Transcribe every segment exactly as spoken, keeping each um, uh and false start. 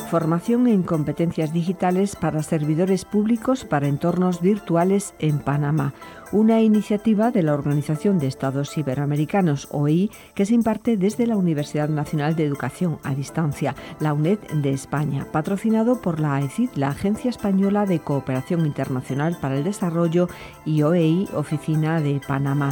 Formación en competencias digitales para servidores públicos para entornos virtuales en Panamá. Una iniciativa de la Organización de Estados Iberoamericanos, O E I, que se imparte desde la Universidad Nacional de Educación a Distancia, la UNED de España, patrocinado por la A E C I D, la Agencia Española de Cooperación Internacional para el Desarrollo, y O E I, Oficina de Panamá.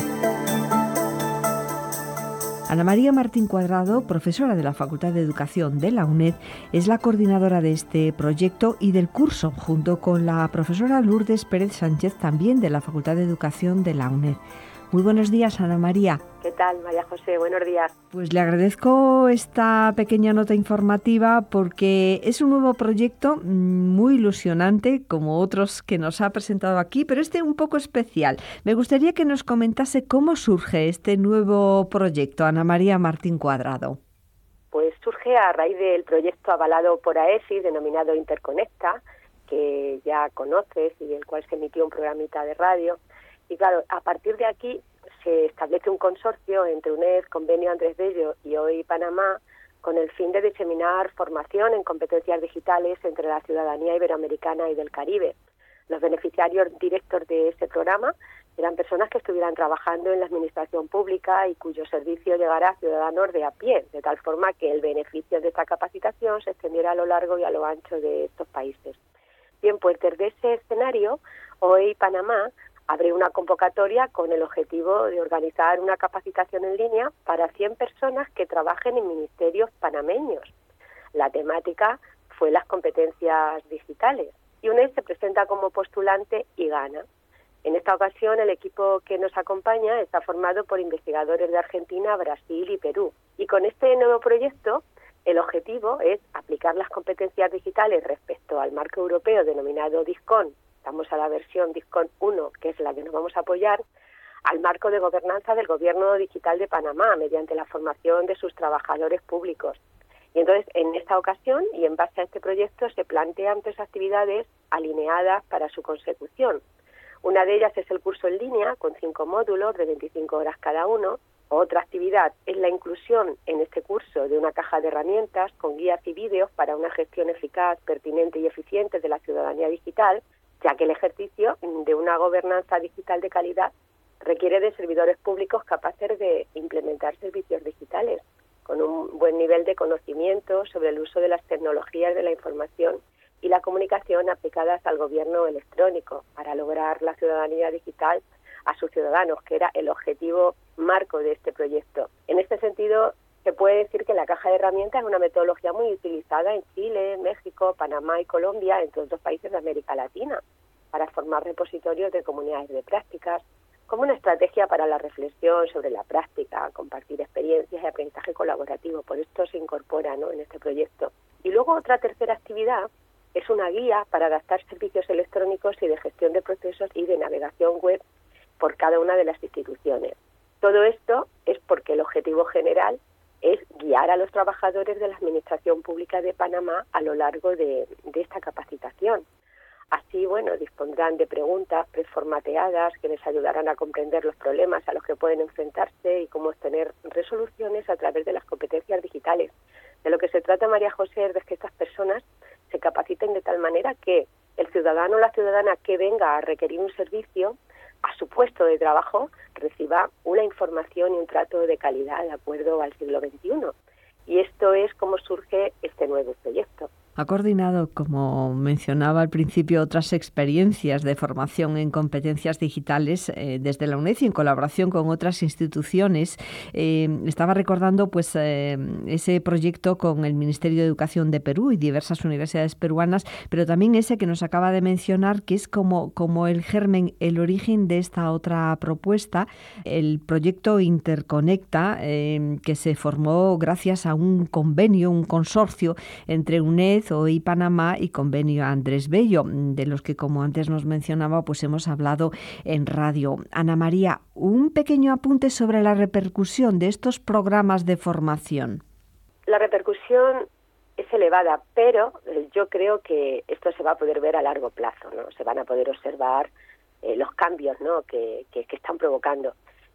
Ana María Martín Cuadrado, profesora de la Facultad de Educación de la UNED, es la coordinadora de este proyecto y del curso, junto con la profesora Lourdes Pérez Sánchez, también de la Facultad de Educación de la UNED. Muy buenos días, Ana María. ¿Qué tal, María José? Buenos días. Pues le agradezco esta pequeña nota informativa porque es un nuevo proyecto muy ilusionante, como otros que nos ha presentado aquí, pero este un poco especial. Me gustaría que nos comentase cómo surge este nuevo proyecto, Ana María Martín Cuadrado. Pues surge a raíz del proyecto avalado por A E C I, denominado Interconecta, que ya conoces y el cual se emitió un programita de radio. Y claro, a partir de aquí se establece un consorcio entre UNED, Convenio Andrés Bello y O E I Panamá con el fin de diseminar formación en competencias digitales entre la ciudadanía iberoamericana y del Caribe. Los beneficiarios directos de ese programa eran personas que estuvieran trabajando en la administración pública y cuyo servicio llegara a ciudadanos de a pie, de tal forma que el beneficio de esta capacitación se extendiera a lo largo y a lo ancho de estos países. Bien, pues desde ese escenario, O E I Panamá abre una convocatoria con el objetivo de organizar una capacitación en línea para cien personas que trabajen en ministerios panameños. La temática fue las competencias digitales y UNED se presenta como postulante y gana. En esta ocasión, el equipo que nos acompaña está formado por investigadores de Argentina, Brasil y Perú. Y con este nuevo proyecto, el objetivo es aplicar las competencias digitales respecto al marco europeo denominado DISCON. Estamos a la versión DISCON uno, que es la que nos vamos a apoyar, al marco de gobernanza del Gobierno Digital de Panamá, mediante la formación de sus trabajadores públicos. Y entonces, en esta ocasión, y en base a este proyecto, se plantean tres actividades alineadas para su consecución. Una de ellas es el curso en línea, con cinco módulos de veinticinco horas cada uno. Otra actividad es la inclusión en este curso de una caja de herramientas con guías y vídeos para una gestión eficaz, pertinente y eficiente de la ciudadanía digital, ya que el ejercicio de una gobernanza digital de calidad requiere de servidores públicos capaces de implementar servicios digitales, con un buen nivel de conocimiento sobre el uso de las tecnologías de la información y la comunicación aplicadas al gobierno electrónico para lograr la ciudadanía digital a sus ciudadanos, que era el objetivo marco de este proyecto. En este sentido, se puede decir que la caja de herramientas es una metodología muy utilizada en Chile, México, Panamá y Colombia, entre otros países de América Latina, para formar repositorios de comunidades de prácticas, como una estrategia para la reflexión sobre la práctica, compartir experiencias y aprendizaje colaborativo. Por esto se incorpora, ¿no?, en este proyecto. Y luego otra tercera actividad es una guía para adaptar servicios electrónicos y de gestión de procesos y de navegación web por cada una de las instituciones. Todo esto es porque el objetivo general es guiar a los trabajadores de la Administración Pública de Panamá a lo largo de, de esta capacitación. Así, bueno, dispondrán de preguntas preformateadas que les ayudarán a comprender los problemas a los que pueden enfrentarse y cómo obtener resoluciones a través de las competencias digitales. De lo que se trata, María José, es de que estas personas se capaciten de tal manera que el ciudadano o la ciudadana que venga a requerir un servicio a su puesto de trabajo reciba una información y un trato de calidad de acuerdo al siglo veintiuno. Y esto es como surge este nuevo proyecto. Ha coordinado, como mencionaba al principio, otras experiencias de formación en competencias digitales eh, desde la UNED y en colaboración con otras instituciones. Eh, estaba recordando pues eh, ese proyecto con el Ministerio de Educación de Perú y diversas universidades peruanas, pero también ese que nos acaba de mencionar, que es como, como el germen, el origen de esta otra propuesta, el proyecto Interconecta, eh, que se formó gracias a un convenio, un consorcio entre UNED, O E I Panamá y Convenio Andrés Bello, de los que, como antes nos mencionaba, pues hemos hablado en radio. Ana María, un pequeño apunte sobre la repercusión de estos programas de formación. La repercusión es elevada, pero yo creo que esto se va a poder ver a largo plazo, ¿no? Se van a poder observar eh, los cambios, ¿no?, que, que, que están provocando.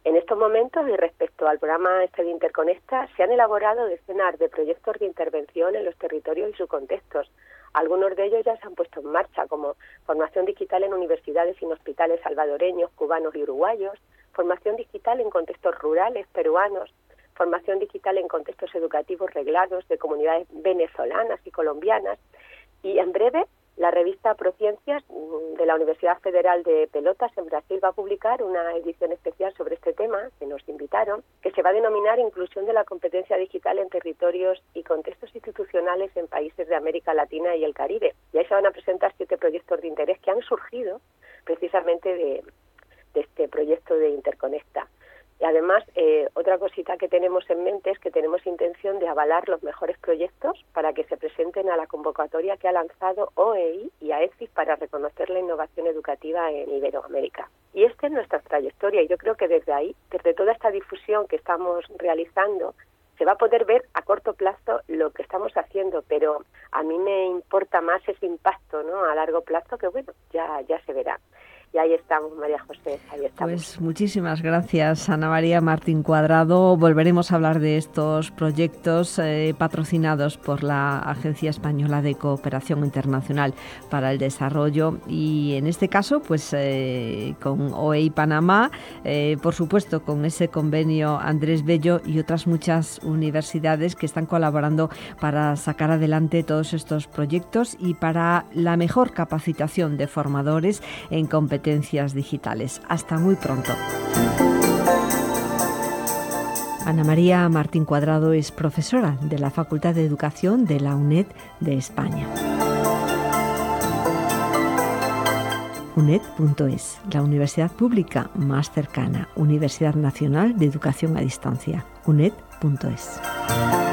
En estos momentos, y respecto al programa este de Interconecta, se han elaborado decenas de proyectos de intervención en los territorios y sus contextos. Algunos de ellos ya se han puesto en marcha, como formación digital en universidades y en hospitales salvadoreños, cubanos y uruguayos, formación digital en contextos rurales peruanos, formación digital en contextos educativos reglados de comunidades venezolanas y colombianas, y en breve la revista Prociencias de la Universidad Federal de Pelotas en Brasil va a publicar una edición especial sobre este tema, que nos invitaron, que se va a denominar Inclusión de la competencia digital en territorios y contextos institucionales en países de América Latina y el Caribe. Y ahí se van a presentar siete proyectos de interés que han surgido precisamente de, de este proyecto de Interconecta. Y además, eh, otra cosita que tenemos en mente es que tenemos intención de avalar los mejores proyectos para que se presenten a la convocatoria que ha lanzado O E I y AECIS para reconocer la innovación educativa en Iberoamérica. Y esta es nuestra trayectoria, y yo creo que desde ahí, desde toda esta difusión que estamos realizando, se va a poder ver a corto plazo lo que estamos haciendo, pero a mí me importa más ese impacto, ¿no?, a largo plazo, que bueno, ya, ya se verá. Y ahí estamos, María José, ahí estamos. Pues muchísimas gracias, Ana María Martín Cuadrado. Volveremos a hablar de estos proyectos eh, patrocinados por la Agencia Española de Cooperación Internacional para el Desarrollo, y en este caso, pues eh, con O E I Panamá, eh, por supuesto con ese convenio Andrés Bello y otras muchas universidades que están colaborando para sacar adelante todos estos proyectos y para la mejor capacitación de formadores en competencias digitales. Hasta muy pronto. Ana María Martín Cuadrado es profesora de la Facultad de Educación de la UNED de España. U N E D punto es, la universidad pública más cercana, Universidad Nacional de Educación a Distancia. U N E D punto es.